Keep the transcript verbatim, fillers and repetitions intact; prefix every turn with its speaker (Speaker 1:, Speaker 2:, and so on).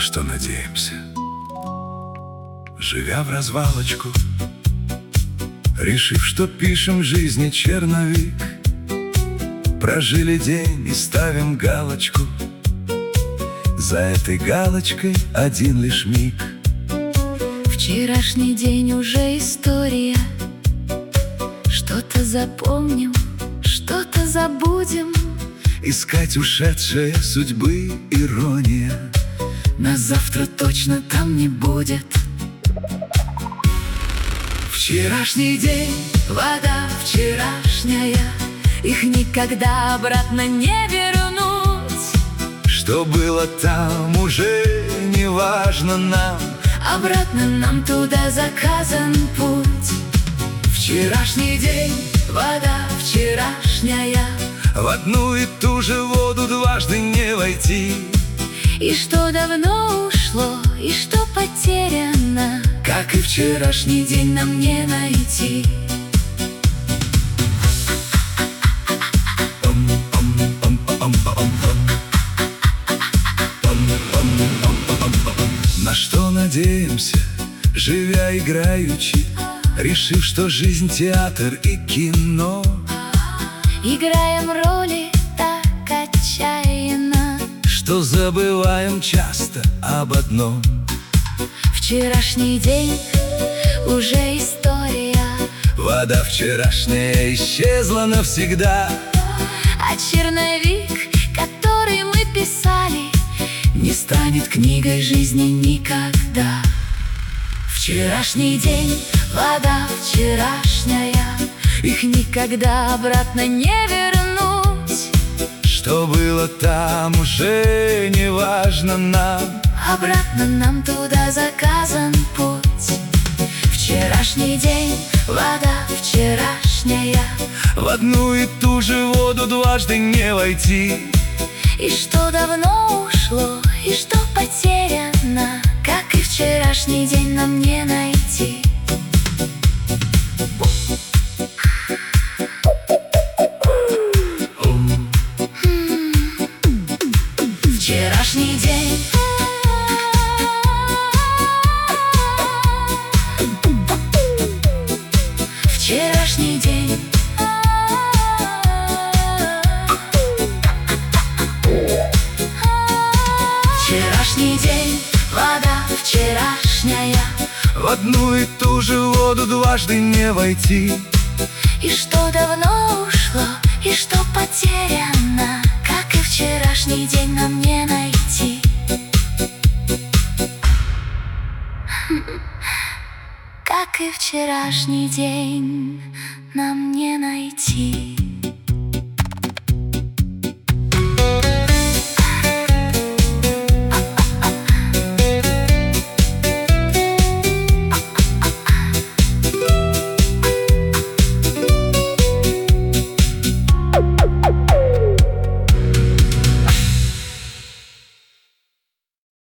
Speaker 1: что надеемся. Живя в развалочку, решив, что пишем в жизни черновик, прожили день и ставим галочку. За этой галочкой один лишь миг.
Speaker 2: Вчерашний день уже история. Что-то запомним, что-то забудем.
Speaker 1: Искать ушедшие судьбы ирония.
Speaker 2: Нас завтра точно там не будет. Вчерашний день, вода вчерашняя, их никогда обратно не вернуть.
Speaker 1: Что было там, уже не важно нам.
Speaker 2: Обратно нам туда заказан путь. Вчерашний день, вода вчерашняя,
Speaker 1: в одну и ту же воду дважды не войти.
Speaker 2: И что давно ушло, и что потеряно,
Speaker 1: как и вчерашний
Speaker 2: день нам не найти.
Speaker 1: На что надеемся, живя играючи, решив, что жизнь театр и кино.
Speaker 2: Играем роли так отчаянно,
Speaker 1: что забываем часто об одном.
Speaker 2: Вчерашний день уже история.
Speaker 1: Вода вчерашняя исчезла навсегда.
Speaker 2: А черновик, который мы писали, не станет книгой жизни никогда. Вчерашний день, вода вчерашняя, их никогда обратно не вернуть.
Speaker 1: Что было там, уже не важно нам.
Speaker 2: Обратно нам туда заказан путь. Вчерашний день, вода вчерашняя,
Speaker 1: в одну и ту же воду дважды не войти.
Speaker 2: И что давно ушло, и что потеряно, как и вчерашний день нам не найти. Вчерашний день, вчерашний день, вчерашний день, вода вчерашняя,
Speaker 1: в одну и ту же воду дважды не войти.
Speaker 2: И что давно ушло, и что потеряно, как и вчерашний день нам не найти. Как и вчерашний день нам не найти.